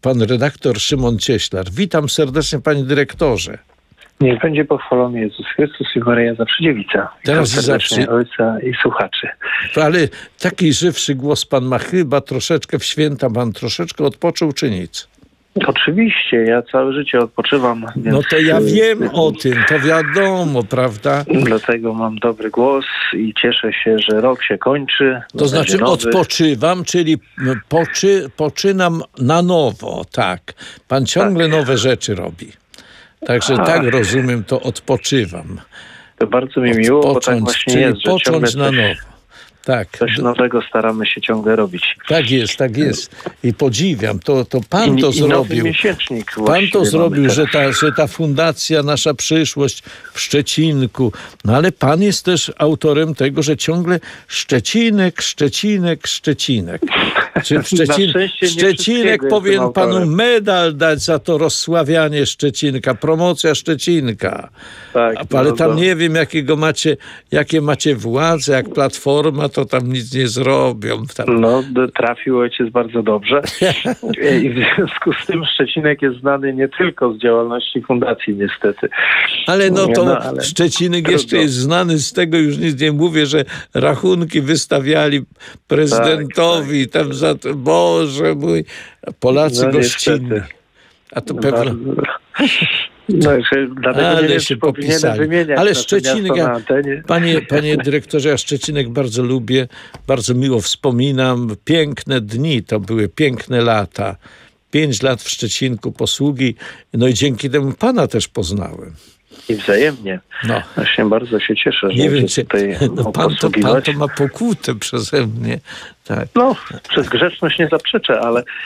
pan redaktor Szymon Cieślar. Witam serdecznie, panie dyrektorze. Niech będzie pochwalony Jezus Chrystus i Maryja zawsze dziewica. Teraz serdecznie ojca i słuchaczy. Ale taki żywszy głos pan ma chyba troszeczkę w święta. Pan troszeczkę odpoczął, czy nic? Oczywiście, ja całe życie odpoczywam. No to ja wiem o tym, to wiadomo, prawda? Dlatego mam dobry głos i cieszę się, że rok się kończy. To znaczy odpoczywam, czyli poczynam na nowo, tak. Pan ciągle nowe rzeczy robi. Także tak rozumiem, to odpoczywam. To bardzo mi miło, bo tak właśnie jest, że począć na nowo. Tak. Coś nowego staramy się ciągle robić. Tak jest. I podziwiam. To pan to zrobił. Pan to zrobił, że ta fundacja, nasza przyszłość w Szczecinku. No ale pan jest też autorem tego, że ciągle Szczecinek. Szczecinek powinien panu medal dać za to rozsławianie Szczecinka, promocja Szczecinka. Tak, ale tam nie wiem, jakie macie władze, jak Platforma, to tam nic nie zrobią. No, trafił ojciec bardzo dobrze. I w związku z tym Szczecinek jest znany nie tylko z działalności fundacji, niestety. Ale Szczecinek jeszcze jest znany z tego, już nic nie mówię, że rachunki wystawiali prezydentowi. Tam za to, Boże mój, Polacy gościnni. A to pewno... ale się popisali. Ale Szczecinek, panie dyrektorze, ja Szczecinek bardzo lubię, bardzo miło wspominam. Piękne dni, to były piękne lata. 5 lat w Szczecinku posługi, no i dzięki temu pana też poznałem. I wzajemnie. Właśnie bardzo się cieszę, że nie wiem, tutaj pan to ma pokutę przeze mnie. Tak. No, przez grzeczność nie zaprzeczę,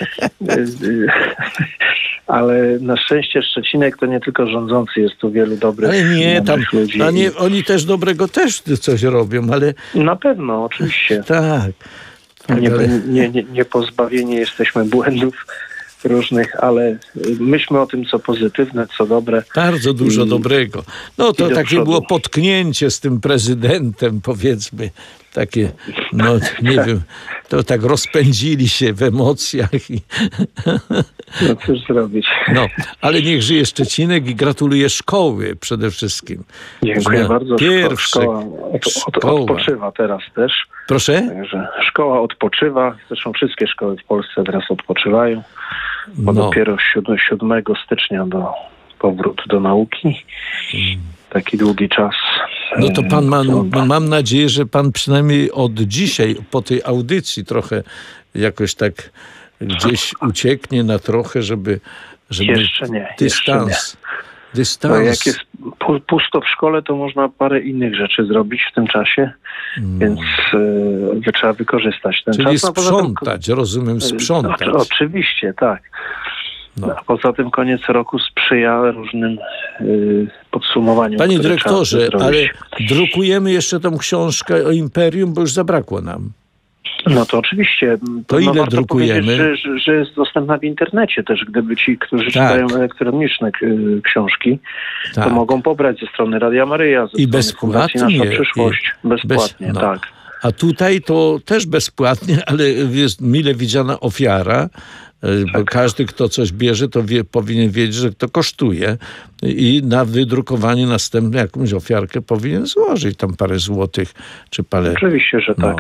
ale na szczęście Szczecinek to nie tylko rządzący, jest tu wielu dobrych ludzi. Oni też dobrego też coś robią, ale... Na pewno, oczywiście. Tak. Nie pozbawieni jesteśmy błędów różnych, ale myślmy o tym, co pozytywne, co dobre. Bardzo dużo dobrego. No to takie było potknięcie z tym prezydentem, powiedzmy. Takie, nie wiem, to tak rozpędzili się w emocjach. No cóż zrobić. Ale niech żyje Szczecinek i gratuluję szkoły przede wszystkim. Dziękuję bardzo. Szkoła odpoczywa teraz też. Proszę? Także szkoła odpoczywa. Zresztą wszystkie szkoły w Polsce teraz odpoczywają. Bo dopiero 7 stycznia powrót do nauki. Taki długi czas. No to mam nadzieję, że pan przynajmniej od dzisiaj, po tej audycji trochę jakoś tak gdzieś ucieknie na trochę, żeby jeszcze nie, dystans. No jak jest pusto w szkole, to można parę innych rzeczy zrobić w tym czasie, więc trzeba wykorzystać ten Czyli czas. sprzątać, rozumiem, sprzątać. Oczywiście, tak. A poza tym koniec roku sprzyja różnym podsumowaniom. Panie dyrektorze, ale drukujemy jeszcze tą książkę o Imperium, bo już zabrakło nam. No to oczywiście. To ile drukujemy? Że jest dostępna w internecie też, gdyby ci, którzy czytają elektroniczne książki, to mogą pobrać ze strony Radia Maryja, ze i strony bezpłatnie. Nasza Przyszłość. Bezpłatnie, tak. A tutaj to też bezpłatnie, ale jest mile widziana ofiara, bo każdy, kto coś bierze, to powinien wiedzieć, że to kosztuje i na wydrukowanie następne jakąś ofiarkę powinien złożyć tam parę złotych, czy parę... Oczywiście, że tak.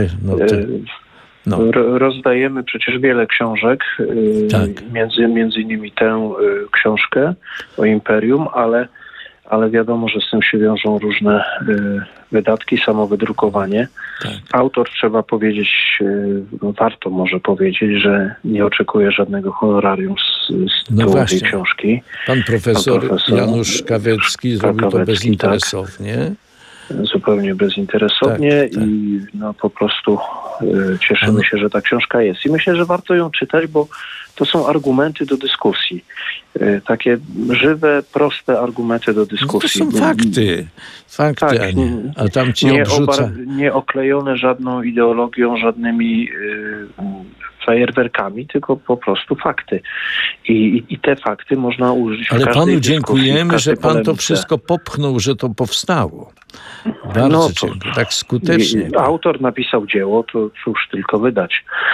Rozdajemy przecież wiele książek, między innymi tę książkę o Imperium, ale wiadomo, że z tym się wiążą różne wydatki, samo wydrukowanie. Tak. Autor, trzeba powiedzieć, warto może powiedzieć, że nie oczekuje żadnego honorarium z tytułu tej książki. Pan profesor Janusz Kawecki zrobił to bezinteresownie. Zupełnie bezinteresownie i po prostu cieszymy się, że ta książka jest. I myślę, że warto ją czytać, bo to są argumenty do dyskusji. Takie żywe, proste argumenty do dyskusji. To są fakty. Tak, a tam ci nie oklejone żadną ideologią, żadnymi fajerwerkami, tylko po prostu fakty. I te fakty można użyć w każdej dyskusji. Ale panu dziękujemy, że pan to wszystko popchnął, że to powstało. Bardzo dziękuję. Tak skutecznie. Autor napisał dzieło, to cóż tylko wydać.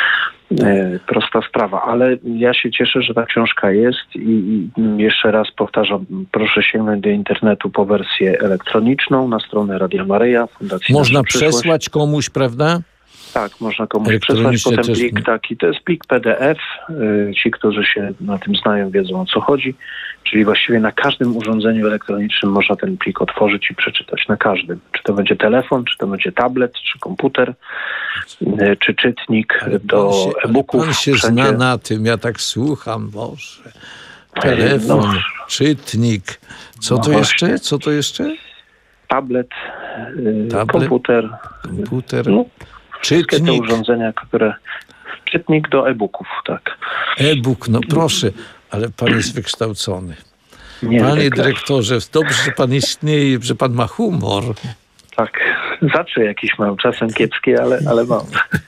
Prosta sprawa, ale ja się cieszę, że ta książka jest i jeszcze raz powtarzam, proszę sięgnąć do internetu po wersję elektroniczną na stronę Radia Maryja, Fundacji Można Nasza Przyszłość. przesłać komuś, prawda? Tak, można komuś przesłać potem plik taki. To jest plik PDF. Ci, którzy się na tym znają, wiedzą, o co chodzi. Czyli właściwie na każdym urządzeniu elektronicznym można ten plik otworzyć i przeczytać. Na każdym. Czy to będzie telefon, czy to będzie tablet, czy komputer, czy czytnik do e-booków. Pan się zna na tym. Ja tak słucham, Boże. Telefon, czytnik. Co to jeszcze? Co to jeszcze? Tablet, komputer. Czytnik. Te urządzenia, które... Czytnik do e-booków, tak. E-book, no proszę, ale pan jest wykształcony. Panie dyrektorze, dobrze, że pan istnieje, że pan ma humor. Tak, zawsze jakiś mam, czasem kiepski, ale mam.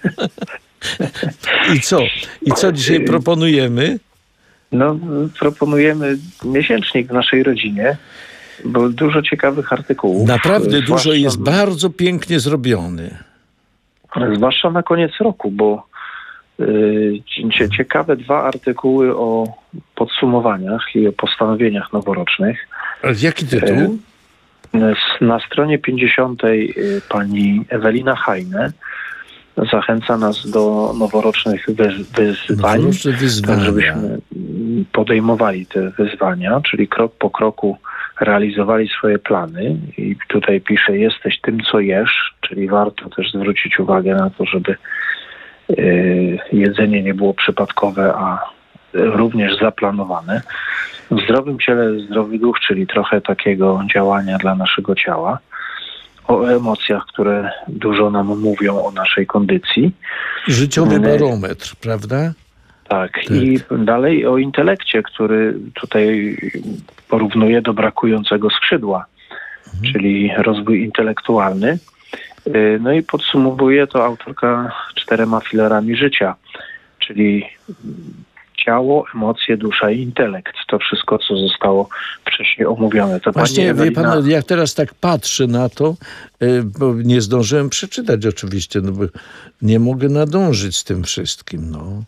I co dzisiaj proponujemy? No, proponujemy miesięcznik w naszej rodzinie, bo dużo ciekawych artykułów. Naprawdę dużo jest bardzo pięknie zrobiony. Zwłaszcza na koniec roku, bo ciekawe 2 artykuły o podsumowaniach i o postanowieniach noworocznych. Ale jaki tytuł? Na stronie 50 pani Ewelina Hajne zachęca nas do noworocznych wyzwań, tak żebyśmy podejmowali te wyzwania, czyli krok po kroku realizowali swoje plany. I tutaj pisze, jesteś tym, co jesz, czyli warto też zwrócić uwagę na to, żeby jedzenie nie było przypadkowe, a również zaplanowane. W zdrowym ciele zdrowy duch, czyli trochę takiego działania dla naszego ciała. O emocjach, które dużo nam mówią o naszej kondycji. Życiowy barometr, prawda? Tak. I dalej o intelekcie, który tutaj porównuje do brakującego skrzydła, czyli rozwój intelektualny. No i podsumowuje to autorka 4 filarami życia, czyli ciało, emocje, dusza i intelekt. To wszystko, co zostało wcześniej omówione. To właśnie, wie pan, jak teraz tak patrzę na to, bo nie zdążyłem przeczytać oczywiście, no bo nie mogę nadążyć z tym wszystkim, no.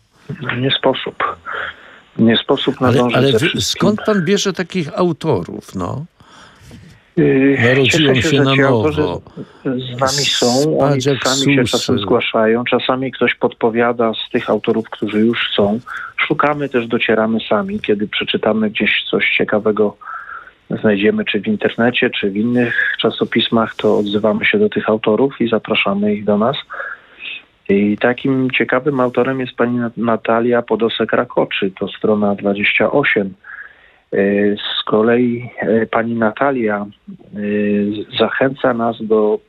Nie sposób nadążyć ale ze wszystkim. Skąd pan bierze takich autorów, no? Narodziłem się na nowo. Z nami są, oni sami się czasem zgłaszają, czasami ktoś podpowiada z tych autorów, którzy już są. Szukamy też, docieramy sami, kiedy przeczytamy gdzieś coś ciekawego, znajdziemy czy w internecie, czy w innych czasopismach, to odzywamy się do tych autorów i zapraszamy ich do nas. I takim ciekawym autorem jest pani Natalia Podosek-Rakoczy, to strona 28. Z kolei pani Natalia zachęca nas do,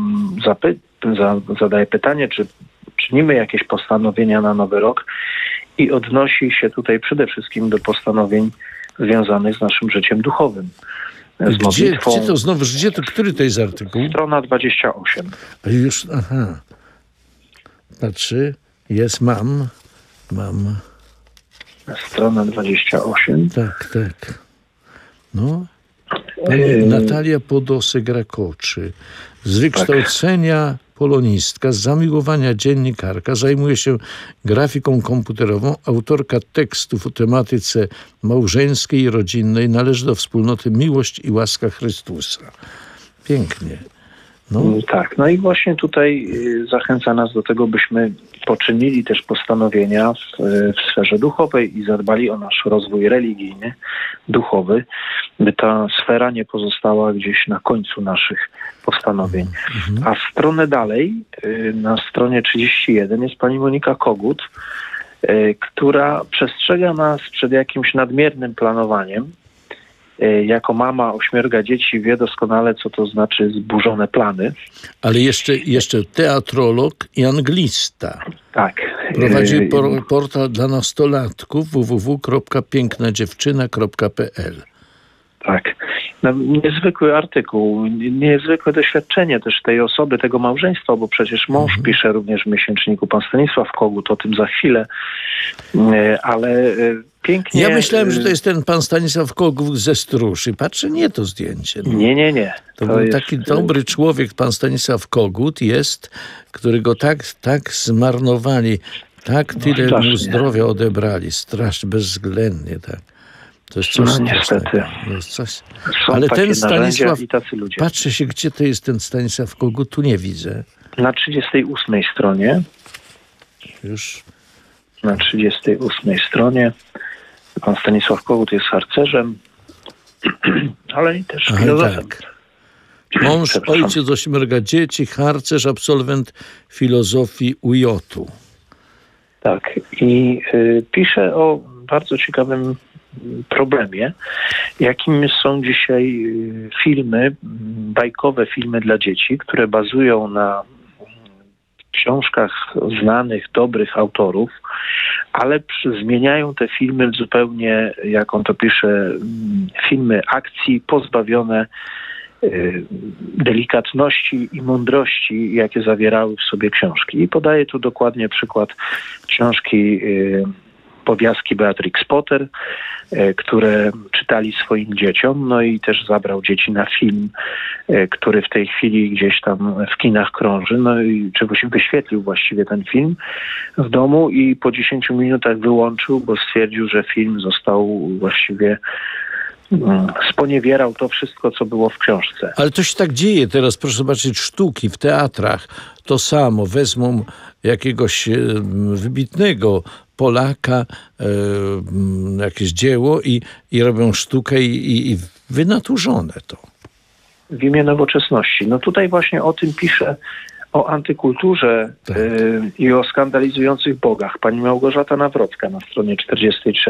zadaje pytanie, czy czynimy jakieś postanowienia na nowy rok i odnosi się tutaj przede wszystkim do postanowień związanych z naszym życiem duchowym. Z modlitwą. Gdzie to znowu, który to jest artykuł? Strona 28. Już, Patrzy, jest, mam. Strona 28. Tak. No. Pani Natalia Podosek-Rakoczy. Z wykształcenia polonistka, z zamiłowania dziennikarka, zajmuje się grafiką komputerową, autorka tekstów o tematyce małżeńskiej i rodzinnej, należy do wspólnoty Miłość i Łaska Chrystusa. Pięknie. No. Tak, no i właśnie tutaj zachęca nas do tego, byśmy poczynili też postanowienia w sferze duchowej i zadbali o nasz rozwój religijny, duchowy, by ta sfera nie pozostała gdzieś na końcu naszych postanowień. A stronę dalej, na stronie 31 jest pani Monika Kogut, która przestrzega nas przed jakimś nadmiernym planowaniem. Jako mama 8 dzieci wie doskonale, co to znaczy zburzone plany. Ale jeszcze teatrolog i anglista. Tak. Prowadzi portal dla nastolatków www.pięknadziewczyna.pl. Tak. No, niezwykły artykuł, niezwykłe doświadczenie też tej osoby, tego małżeństwa, bo przecież mąż pisze również w miesięczniku, pan Stanisław Kogut, o tym za chwilę, ale pięknie... Ja myślałem, że to jest ten pan Stanisław Kogut ze Stróży. Patrzę, nie to zdjęcie. No. Nie. To był taki dobry człowiek, pan Stanisław Kogut jest, którego tak zmarnowali Tak, tyle mu zdrowia odebrali, strasznie, bezwzględnie, tak. To jest coś niestety. Ale ten Stanisław, i tacy ludzie. Patrzę się, gdzie to jest ten Stanisław Kogut, tu nie widzę. Na 38 stronie. Już. Na 38 stronie. Pan Stanisław Kogut jest harcerzem, ale i też filozofem. Tak. Mąż, ojciec 8 dzieci, harcerz, absolwent filozofii UJ-u. Tak. I pisze o bardzo ciekawym problemie, jakim są dzisiaj filmy, bajkowe filmy dla dzieci, które bazują na książkach znanych, dobrych autorów, ale zmieniają te filmy w zupełnie, jak on to pisze, filmy akcji pozbawione delikatności i mądrości, jakie zawierały w sobie książki. I podaję tu dokładnie przykład książki Powiastki Beatrix Potter, które czytali swoim dzieciom, no i też zabrał dzieci na film, który w tej chwili gdzieś tam w kinach krąży, no i wyświetlił właściwie ten film w domu i po 10 minutach wyłączył, bo stwierdził, że film został właściwie sponiewierał to wszystko, co było w książce. Ale to się tak dzieje teraz, proszę zobaczyć, sztuki w teatrach. To samo, wezmą jakiegoś wybitnego Polaka, jakieś dzieło i robią sztukę i wynaturzone to. W imię nowoczesności. No tutaj właśnie o tym pisze, o antykulturze tak. I o skandalizujących bogach. Pani Małgorzata Nawrocka na stronie 43.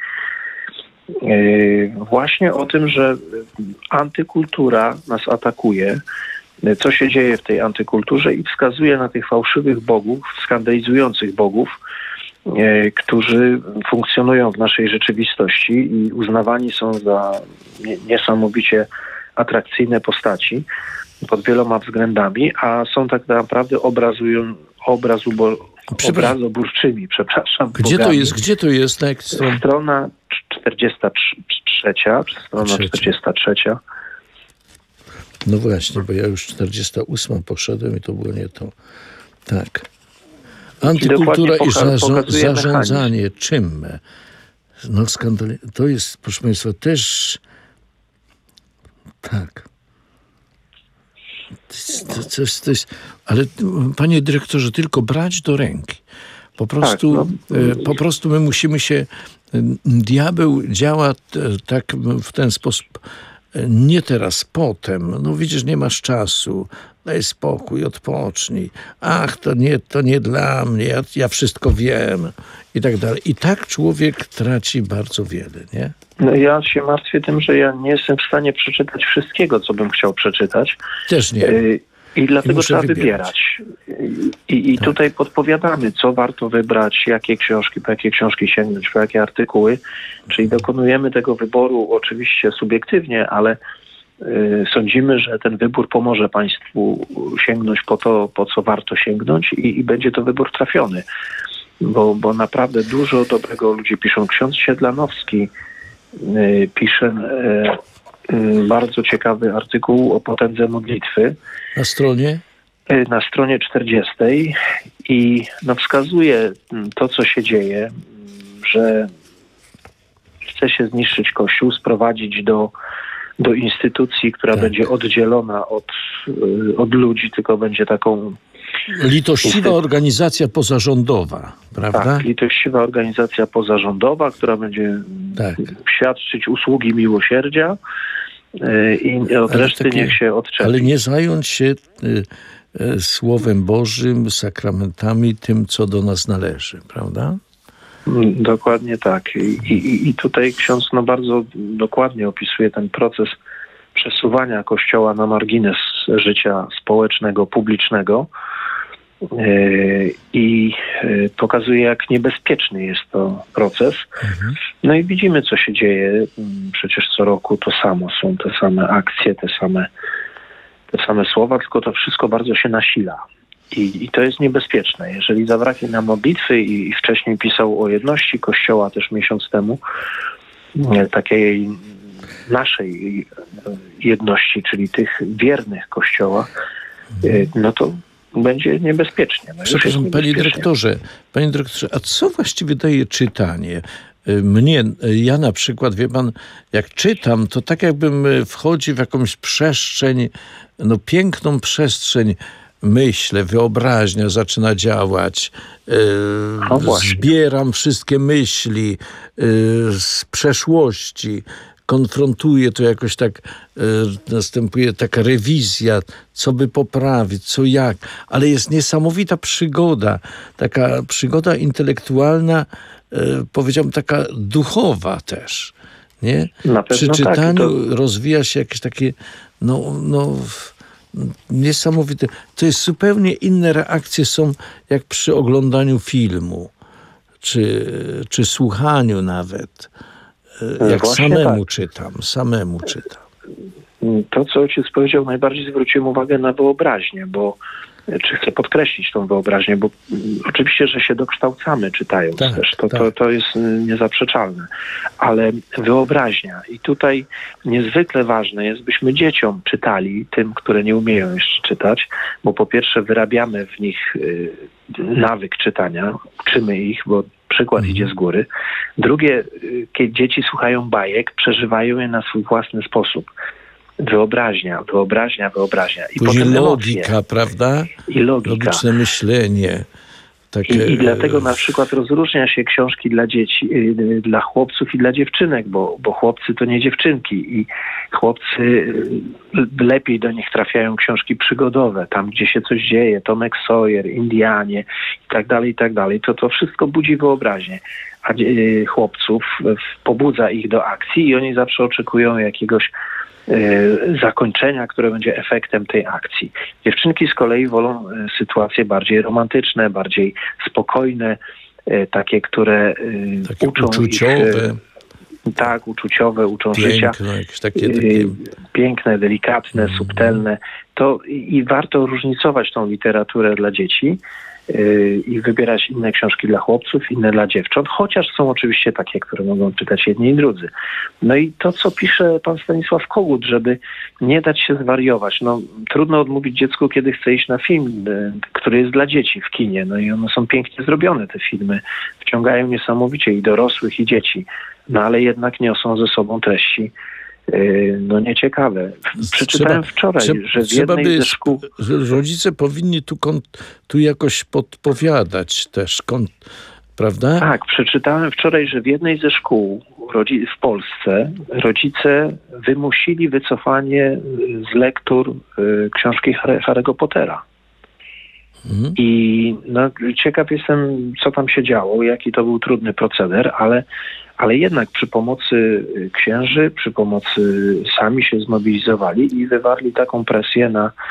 Właśnie o tym, że antykultura nas atakuje, co się dzieje w tej antykulturze i wskazuje na tych fałszywych bogów, skandalizujących bogów, którzy funkcjonują w naszej rzeczywistości i uznawani są za niesamowicie atrakcyjne postaci pod wieloma względami, a są tak naprawdę obrazoburczymi, przepraszam. Gdzie to jest? Na jakiej stronie? Strona 43. No właśnie, bo ja już 48 poszedłem i to było nie to. Tak. Antykultura i zarządzanie czym? No to jest, proszę Państwa, też tak. To jest, ale panie dyrektorze, tylko brać do ręki. Po prostu my musimy się... Diabeł działa tak w ten sposób. Nie teraz, potem. No widzisz, nie masz czasu. Daj spokój, odpocznij. Ach, to nie dla mnie. Ja wszystko wiem. I tak dalej. I tak człowiek traci bardzo wiele, nie? No ja się martwię tym, że ja nie jestem w stanie przeczytać wszystkiego, co bym chciał przeczytać. Też nie. I dlatego trzeba wybierać. I tak. Tutaj podpowiadamy, co warto wybrać, po jakie książki sięgnąć, po jakie artykuły. Czyli dokonujemy tego wyboru oczywiście subiektywnie, ale sądzimy, że ten wybór pomoże Państwu sięgnąć po to, po co warto sięgnąć i będzie to wybór trafiony. Bo naprawdę dużo dobrego ludzie piszą. Ksiądz Siedlanowski pisze bardzo ciekawy artykuł o potędze modlitwy. Na stronie? Na stronie 40 i wskazuje to, co się dzieje, że chce się zniszczyć Kościół, sprowadzić do instytucji, która będzie oddzielona od ludzi, tylko będzie taką... Litościwa organizacja pozarządowa, prawda? Tak, litościwa organizacja pozarządowa, która będzie świadczyć usługi miłosierdzia i od reszty niech się odczepi. Ale nie zająć się Słowem Bożym, sakramentami, tym, co do nas należy, prawda? Dokładnie tak. I tutaj ksiądz bardzo dokładnie opisuje ten proces przesuwania Kościoła na margines życia społecznego, publicznego i pokazuje, jak niebezpieczny jest to proces. No i widzimy, co się dzieje. Przecież co roku to samo. Są te same akcje, te same słowa, tylko to wszystko bardzo się nasila. I to jest niebezpieczne. Jeżeli zabraknie nam modlitwy i wcześniej pisał o jedności Kościoła też miesiąc temu, takiej naszej jedności, czyli tych wiernych Kościoła, no to będzie niebezpiecznie. No przepraszam, panie dyrektorze, a co właściwie daje czytanie? Ja na przykład, wie pan, jak czytam, to tak jakbym wchodzi w jakąś przestrzeń, piękną przestrzeń, myślę, wyobraźnia zaczyna działać, zbieram wszystkie myśli z przeszłości, konfrontuję to jakoś tak, następuje taka rewizja, co by poprawić, co jak, ale jest niesamowita przygoda, taka przygoda intelektualna, powiedziałbym taka duchowa też, nie? Przy czytaniu rozwija się jakieś takie, niesamowite. To jest zupełnie inne reakcje są jak przy oglądaniu filmu, czy słuchaniu nawet. Jak właśnie samemu czytam. To, co ojciec powiedział, najbardziej zwróciłem uwagę na wyobraźnię, chcę podkreślić tą wyobraźnię, bo oczywiście, że się dokształcamy czytając też, to jest niezaprzeczalne, ale wyobraźnia i tutaj niezwykle ważne jest, byśmy dzieciom czytali, tym, które nie umieją jeszcze czytać, bo po pierwsze wyrabiamy w nich nawyk czytania, uczymy ich, bo przykład idzie z góry. Drugie, kiedy dzieci słuchają bajek, przeżywają je na swój własny sposób. Wyobraźnia. I później potem logika, emocje. prawda? I logika. Logiczne myślenie. I dlatego na przykład rozróżnia się książki dla dzieci, dla chłopców i dla dziewczynek, bo chłopcy to nie dziewczynki i chłopcy lepiej do nich trafiają książki przygodowe, tam gdzie się coś dzieje, Tomek Sawyer, Indianie i tak dalej. To wszystko budzi wyobraźnię, a chłopców pobudza ich do akcji i oni zawsze oczekują jakiegoś zakończenia, które będzie efektem tej akcji. Dziewczynki z kolei wolą sytuacje bardziej romantyczne, bardziej spokojne, takie, które takie uczą uczuciowe. Uczuciowe, uczą życia. Takie piękne, delikatne, subtelne. I warto różnicować tą literaturę dla dzieci i wybierać inne książki dla chłopców, inne dla dziewcząt, chociaż są oczywiście takie, które mogą czytać jedni i drudzy. No i to, co pisze pan Stanisław Kogut, żeby nie dać się zwariować. Trudno odmówić dziecku, kiedy chce iść na film, który jest dla dzieci w kinie. No i one są pięknie zrobione, te filmy. Wciągają niesamowicie i dorosłych, i dzieci. Ale jednak niosą ze sobą treści nieciekawe. Przeczytałem wczoraj, że w jednej ze szkół... Rodzice powinni tu jakoś podpowiadać też, prawda? Tak, przeczytałem wczoraj, że w jednej ze szkół w Polsce rodzice wymusili wycofanie z lektur książki Harry'ego Pottera. I ciekaw jestem, co tam się działo, jaki to był trudny proceder, ale jednak przy pomocy księży, przy pomocy sami się zmobilizowali i wywarli taką presję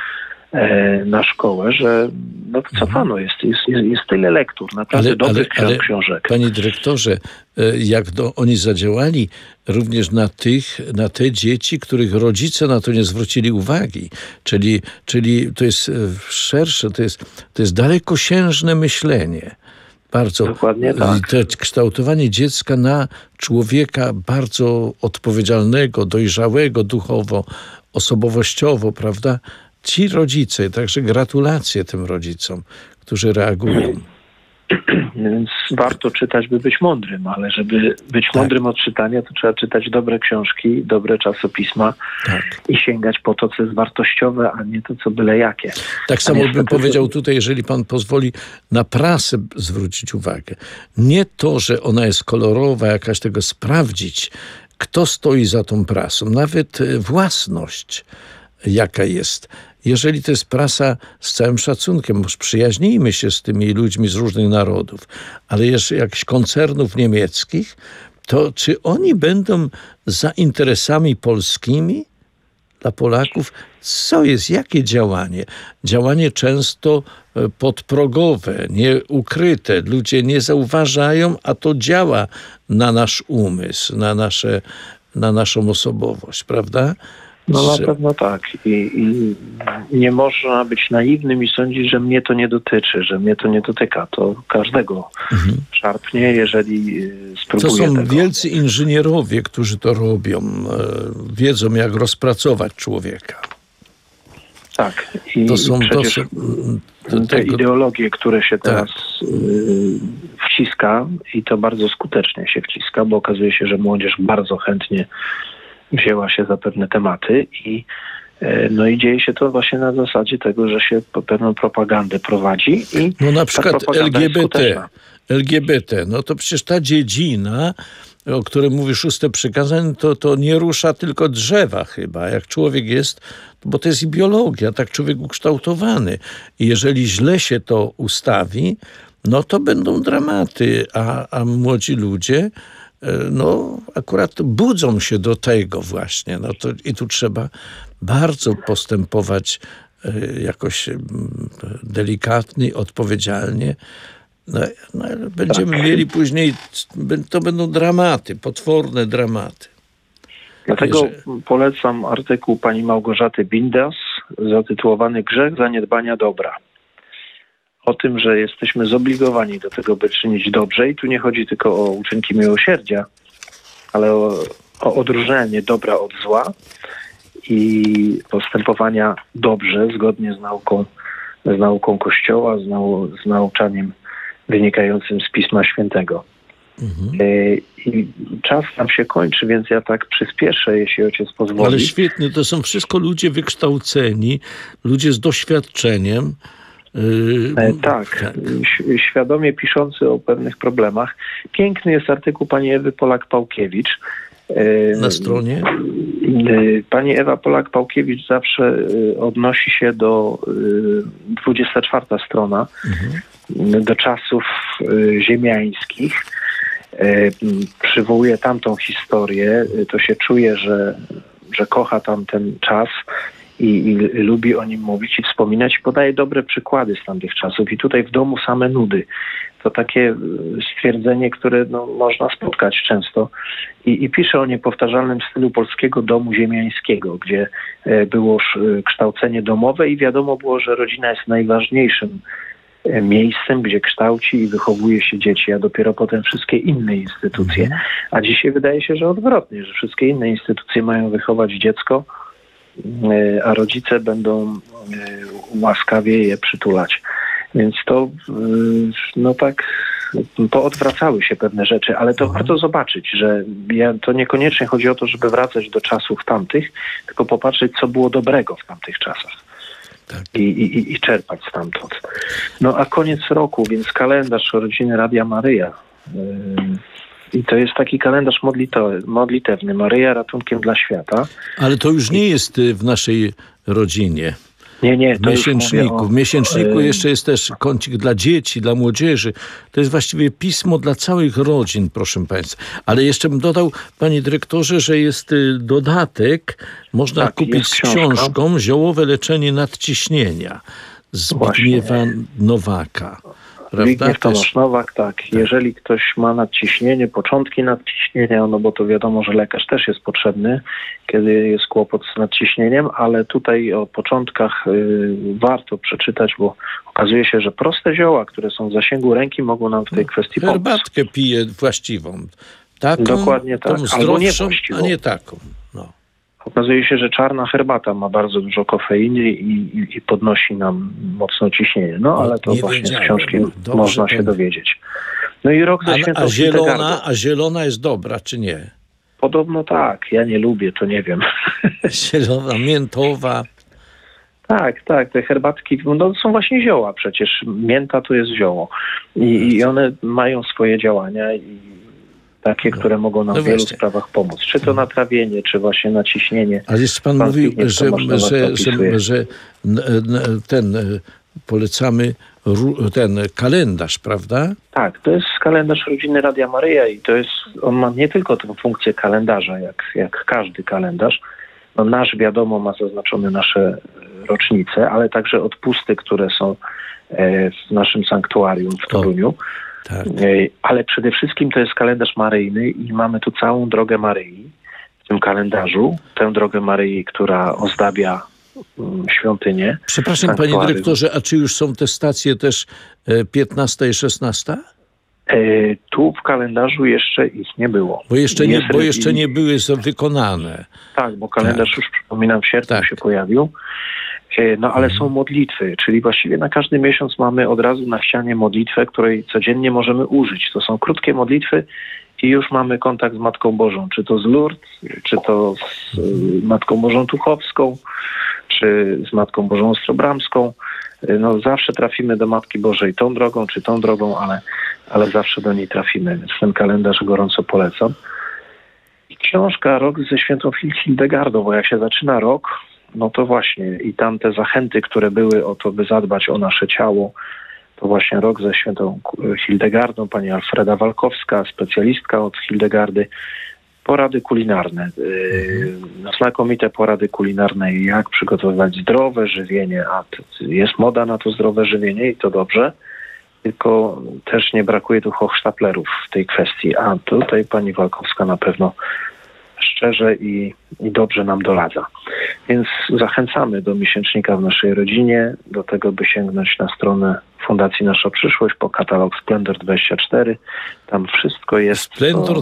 na szkołę, że wycofano. Jest tyle lektur, naprawdę dobrych książek. Panie dyrektorze, jak oni zadziałali również na te dzieci, których rodzice na to nie zwrócili uwagi. Czyli to jest szersze, to jest dalekosiężne myślenie. Bardzo. Dokładnie tak. Kształtowanie dziecka na człowieka bardzo odpowiedzialnego, dojrzałego duchowo, osobowościowo, prawda? Ci rodzice, także gratulacje tym rodzicom, którzy reagują. Więc warto czytać, by być mądrym, ale żeby być mądrym od czytania, to trzeba czytać dobre książki, dobre czasopisma i sięgać po to, co jest wartościowe, a nie to, co byle jakie. Tak samo bym powiedział tutaj, jeżeli pan pozwoli, na prasę zwrócić uwagę. Nie to, że ona jest kolorowa, jakaś tego sprawdzić, kto stoi za tą prasą, nawet własność, jaka jest. Jeżeli to jest prasa z całym szacunkiem, może przyjaźnijmy się z tymi ludźmi z różnych narodów, ale jeszcze jakichś koncernów niemieckich, to czy oni będą za interesami polskimi dla Polaków? Co jest? Jakie działanie? Działanie często podprogowe, nieukryte. Ludzie nie zauważają, a to działa na nasz umysł, na naszą osobowość, prawda? Na pewno tak. I nie można być naiwnym i sądzić, że mnie to nie dotyczy, że mnie to nie dotyka. To każdego szarpnie, jeżeli spróbuje To są tego. wielcy inżynierowie, którzy to robią. Wiedzą, jak rozpracować człowieka. Tak. te ideologie, które się teraz wciska i to bardzo skutecznie się wciska, bo okazuje się, że młodzież bardzo chętnie wzięła się za pewne tematy i dzieje się to właśnie na zasadzie tego, że się pewną propagandę prowadzi i no na przykład LGBT, no to przecież ta dziedzina, o której mówi 6 przykazań, to nie rusza tylko drzewa chyba. Jak człowiek jest, bo to jest i biologia, tak człowiek ukształtowany. I jeżeli źle się to ustawi, no to będą dramaty, a młodzi ludzie akurat budzą się do tego właśnie. No to, i tu trzeba bardzo postępować jakoś delikatnie, odpowiedzialnie. Będziemy mieli później, to będą dramaty, potworne dramaty. Dlatego polecam artykuł pani Małgorzaty Bindas zatytułowany Grzech zaniedbania dobra. O tym, że jesteśmy zobligowani do tego, by czynić dobrze i tu nie chodzi tylko o uczynki miłosierdzia, ale o odróżnianie dobra od zła i postępowania dobrze, zgodnie z nauką Kościoła, z nauczaniem wynikającym z Pisma Świętego. I czas nam się kończy, więc ja tak przyspieszę, jeśli ojciec pozwoli. Ale świetnie, to są wszystko ludzie wykształceni, ludzie z doświadczeniem. Tak, świadomie piszący o pewnych problemach. Piękny jest artykuł pani Ewy Polak-Pałkiewicz. Na stronie? Pani Ewa Polak-Pałkiewicz zawsze odnosi się do 24 strona, do czasów ziemiańskich. Przywołuje tamtą historię. To się czuje, że kocha tamten czas i lubi o nim mówić i wspominać. Podaje dobre przykłady z tamtych czasów. I tutaj w domu same nudy. To takie stwierdzenie, które można spotkać często. I pisze o niepowtarzalnym stylu polskiego domu ziemiańskiego, gdzie było kształcenie domowe i wiadomo było, że rodzina jest najważniejszym miejscem, gdzie kształci i wychowuje się dzieci, a dopiero potem wszystkie inne instytucje. A dzisiaj wydaje się, że odwrotnie, że wszystkie inne instytucje mają wychować dziecko, a rodzice będą łaskawie je przytulać. Więc to poodwracały się pewne rzeczy, ale to warto zobaczyć, że to niekoniecznie chodzi o to, żeby wracać do czasów tamtych, tylko popatrzeć, co było dobrego w tamtych czasach. Tak. I czerpać stamtąd. A koniec roku, więc kalendarz rodziny Radia Maryja. I to jest taki kalendarz modlitewny. Maryja ratunkiem dla świata. Ale to już nie jest w naszej rodzinie. Nie. W miesięczniku jeszcze jest też kącik dla dzieci, dla młodzieży. To jest właściwie pismo dla całych rodzin, proszę państwa. Ale jeszcze bym dodał, panie dyrektorze, że jest dodatek, można kupić z książką Ziołowe leczenie nadciśnienia Zbigniewa Nowaka. Zbigniew Tomasz Nowak, tak. Jeżeli ktoś ma nadciśnienie, początki nadciśnienia, bo to wiadomo, że lekarz też jest potrzebny, kiedy jest kłopot z nadciśnieniem, ale tutaj o początkach warto przeczytać, bo okazuje się, że proste zioła, które są w zasięgu ręki, mogą nam w tej kwestii pomóc. Herbatkę piję właściwą. Taką, dokładnie tak. Tą zdrowszą, a nie taką. Okazuje się, że czarna herbata ma bardzo dużo kofeiny i podnosi nam mocno ciśnienie. Ale to właśnie z książki można się dowiedzieć. I rok ze świętą Hildegardą. A zielona jest dobra, czy nie? Podobno tak. Ja nie lubię, to nie wiem. Zielona, miętowa. Tak. Te herbatki są właśnie zioła przecież. Mięta to jest zioło. I one mają swoje działania takie, które mogą nam w wielu sprawach pomóc. Czy to na trawienie, czy właśnie na ciśnienie. Ale jeszcze pan mówił, że polecamy ten kalendarz, prawda? Tak, to jest kalendarz rodziny Radia Maryja i on ma nie tylko tę funkcję kalendarza, jak każdy kalendarz. Nasz, wiadomo, ma zaznaczone nasze rocznice, ale także odpusty, które są w naszym sanktuarium w Toruniu. Tak. Ale przede wszystkim to jest kalendarz maryjny i mamy tu całą drogę Maryi w tym kalendarzu. Tę drogę Maryi, która ozdabia świątynię. Przepraszam, panie dyrektorze, a czy już są te stacje też 15 i 16? Tu w kalendarzu jeszcze ich nie było. Bo jeszcze nie były wykonane. Tak, bo kalendarz już, przypominam, w sierpniu się pojawił. No ale są modlitwy, czyli właściwie na każdy miesiąc mamy od razu na ścianie modlitwę, której codziennie możemy użyć. To są krótkie modlitwy i już mamy kontakt z Matką Bożą, czy to z Lourdes, czy to z Matką Bożą Tuchowską, czy z Matką Bożą Ostrobramską. No zawsze trafimy do Matki Bożej tą drogą, czy tą drogą, ale zawsze do niej trafimy, więc ten kalendarz gorąco polecam. I książka Rok ze świętą Hildegardą, bo jak się zaczyna rok, no to właśnie i tam te zachęty, które były o to, by zadbać o nasze ciało, to właśnie Rok ze świętą Hildegardą, pani Alfreda Walkowska, specjalistka od Hildegardy, porady kulinarne, znakomite porady kulinarne, jak przygotowywać zdrowe żywienie, a jest moda na to zdrowe żywienie i to dobrze, tylko też nie brakuje tu hochsztaplerów w tej kwestii, a tutaj pani Walkowska na pewno szczerze i dobrze nam doradza. Więc zachęcamy do miesięcznika w naszej rodzinie, do tego, by sięgnąć na stronę Fundacji Nasza Przyszłość po katalog Splendor24. Tam wszystko jest.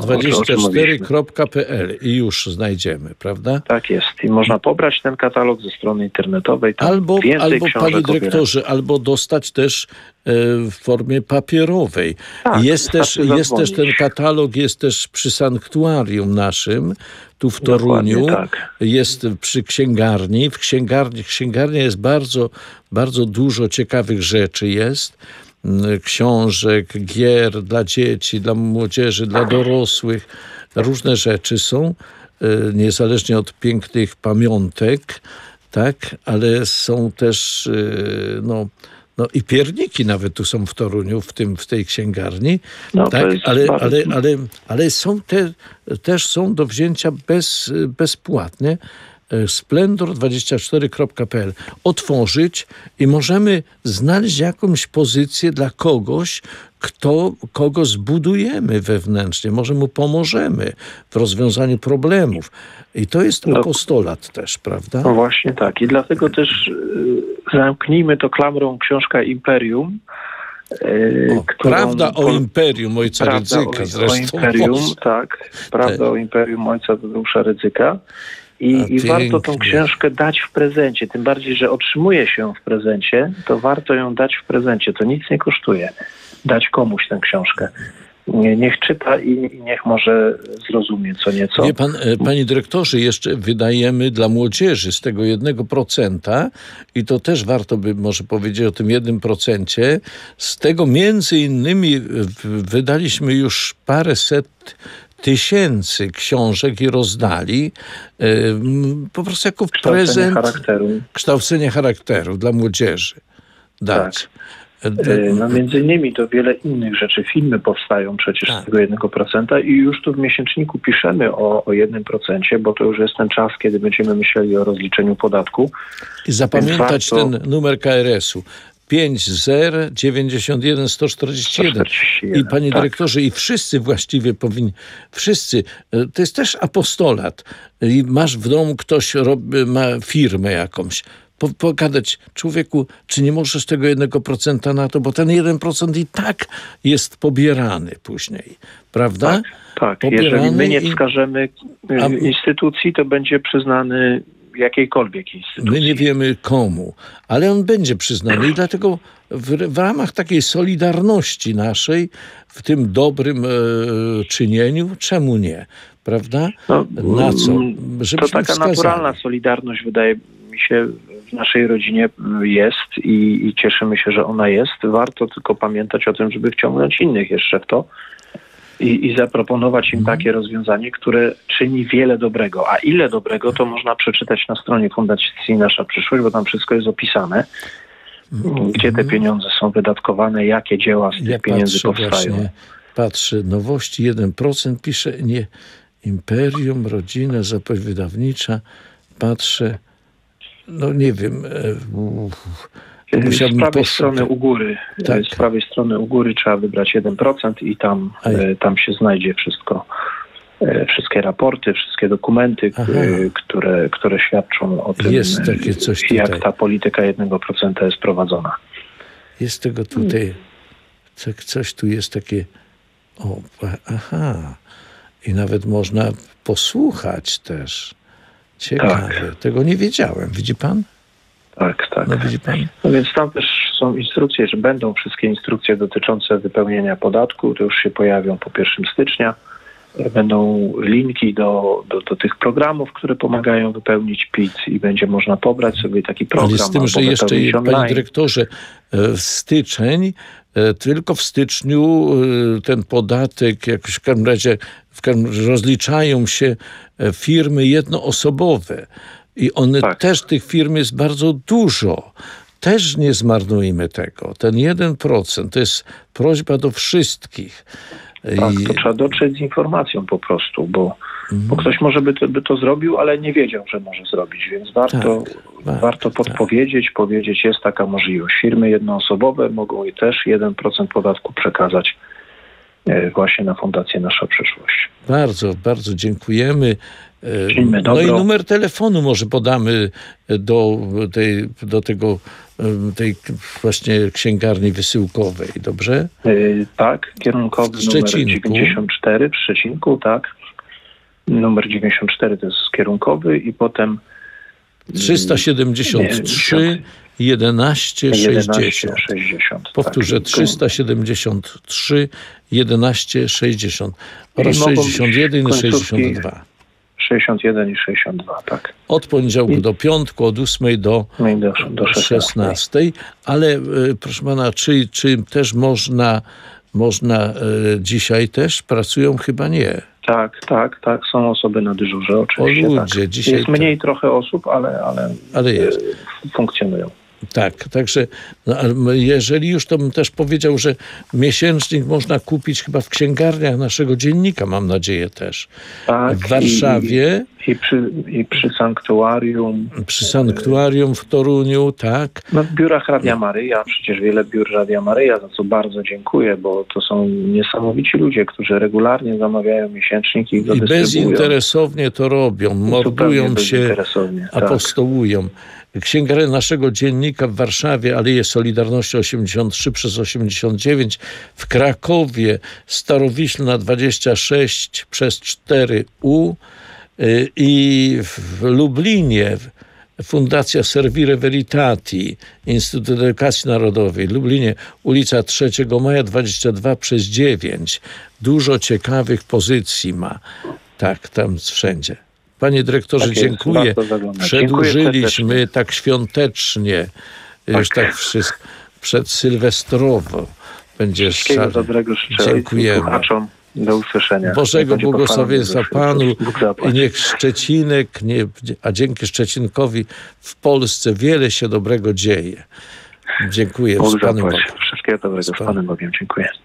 Splendor24.pl i już znajdziemy, prawda? Tak jest. I można pobrać ten katalog ze strony internetowej. Tam albo panie dyrektorze, o albo dostać też w formie papierowej. Tak, jest też ten katalog, jest też przy sanktuarium naszym, tu w Toruniu, tak. Jest przy księgarni. W księgarni jest bardzo, bardzo dużo ciekawych rzeczy jest. Książek, gier dla dzieci, dla młodzieży, dla dorosłych. Różne rzeczy są, niezależnie od pięknych pamiątek, tak, ale są też i pierniki nawet tu są w Toruniu, w tej księgarni, tak, ale są też są do wzięcia bezpłatnie. Splendor24.pl otworzyć i możemy znaleźć jakąś pozycję dla kogoś, kogo zbudujemy wewnętrznie, może mu pomożemy w rozwiązaniu problemów. I to jest apostolat też, prawda? No właśnie tak. I dlatego też zamknijmy to klamrą książka Imperium. Prawda o Imperium ojca Rydzyka zresztą. O Imperium, tak. Prawda o Imperium ojca Tadeusza Rydzyka. I warto tą książkę dać w prezencie. Tym bardziej, że otrzymuje się ją w prezencie, to warto ją dać w prezencie. To nic nie kosztuje. Dać komuś tę książkę. Niech czyta i niech może zrozumie co nieco. Wie pan, panie dyrektorze, jeszcze wydajemy dla młodzieży z tego 1% i to też warto by może powiedzieć o tym 1%. Z tego między innymi wydaliśmy już paręset tysięcy książek i rozdali po prostu jako prezent kształcenie charakteru dla młodzieży dać. Tak. No między innymi to wiele innych rzeczy. Filmy powstają przecież z tego 1% i już tu w miesięczniku piszemy o 1%, bo to już jest ten czas, kiedy będziemy myśleli o rozliczeniu podatku. I zapamiętać ten numer KRS-u. 5091 141. I panie dyrektorze, i wszyscy właściwie powinni, to jest też apostolat. I masz w domu, ktoś ma firmę jakąś. Pogadać człowieku, czy nie możesz tego 1% na to, bo ten 1% i tak jest pobierany później, prawda? Tak. Jeżeli my nie wskażemy instytucji, to będzie przyznany jakiejkolwiek instytucji. My nie wiemy komu, ale on będzie przyznany i dlatego w ramach takiej solidarności naszej, w tym dobrym czynieniu, czemu nie? Prawda? Na co? To taka naturalna solidarność, wydaje mi się, w naszej rodzinie jest i cieszymy się, że ona jest. Warto tylko pamiętać o tym, żeby wciągnąć innych jeszcze w to i zaproponować im takie rozwiązanie, które czyni wiele dobrego. A ile dobrego, to można przeczytać na stronie Fundacji Nasza Przyszłość, bo tam wszystko jest opisane, gdzie te pieniądze są wydatkowane, jakie dzieła z tych pieniędzy powstają. Patrzę, nowości 1%, pisze Imperium, rodzina, zapowiedź wydawnicza, patrzę, no nie wiem, z prawej strony u góry. Tak. Z prawej strony u góry trzeba wybrać 1% i tam się znajdzie wszystko. Wszystkie raporty, wszystkie dokumenty, które świadczą o tym, jest takie coś jak ta polityka 1% jest prowadzona. Jest tego tutaj, coś tu jest takie, i nawet można posłuchać też. Ciekawe. Tak. Tego nie wiedziałem. Widzi pan? Tak. No widzi pan? No więc tam też są instrukcje, że będą wszystkie instrukcje dotyczące wypełnienia podatku, to już się pojawią po 1 stycznia. Będą linki do tych programów, które pomagają wypełnić PIT i będzie można pobrać sobie taki program. Ale z tym, że jeszcze, panie dyrektorze, tylko w styczniu ten podatek jakoś w każdym razie rozliczają się firmy jednoosobowe i one też, tych firm jest bardzo dużo. Też nie zmarnujmy tego. Ten 1% to jest prośba do wszystkich. Tak, to trzeba dotrzeć z informacją po prostu, bo ktoś może by to zrobił, ale nie wiedział, że może zrobić, więc warto podpowiedzieć, powiedzieć, jest taka możliwość. Firmy jednoosobowe mogą i też 1% podatku przekazać właśnie na Fundację Nasza Przyszłość. Bardzo, bardzo dziękujemy. No i numer telefonu może podamy do tej właśnie księgarni wysyłkowej, dobrze? Tak, kierunkowy numer 94 w Szczecinku, tak. Numer 94 to jest kierunkowy i potem 373 11 60. Powtórzę, 373 11 60 oraz 61 i 62. 61 i 62, tak. Od poniedziałku do piątku, od 8 do 16. Ale proszę pana, czy też można dzisiaj też? Pracują? Chyba nie. Tak. Są osoby na dyżurze, oczywiście. O ludzie, dzisiaj jest mniej trochę osób, ale jest. Funkcjonują. Tak, także jeżeli już, to bym też powiedział, że miesięcznik można kupić chyba w księgarniach naszego dziennika, mam nadzieję też. Tak, w Warszawie. I przy sanktuarium. Przy sanktuarium w Toruniu, tak. No, w biurach Radia Maryja, przecież wiele biur Radia Maryja, za co bardzo dziękuję, bo to są niesamowici ludzie, którzy regularnie zamawiają miesięcznik i go dystrybuują. Bezinteresownie to robią, mordują się, apostołują. Księgarnia naszego dziennika w Warszawie, Aleje Solidarności 83 przez 89, w Krakowie Starowiślna 26 przez 4U i w Lublinie Fundacja Servire Veritati, Instytut Edukacji Narodowej, w Lublinie ulica 3 Maja 22 przez 9. Dużo ciekawych pozycji ma. Tak, tam wszędzie. Panie dyrektorze, dziękuję. Przedłużyliśmy tak świątecznie, już tak wszystko przedsylwestrowo. Będzie wszystkiego dobrego życzę. Dziękujemy. Słuchaczom. Do usłyszenia. Bożego błogosławieństwa Panu i niech Szczecinek, a dzięki Szczecinkowi w Polsce wiele się dobrego dzieje. Dziękuję. Bóg zapłać. Wszystkiego dobrego z Panem Bogiem. Dziękuję.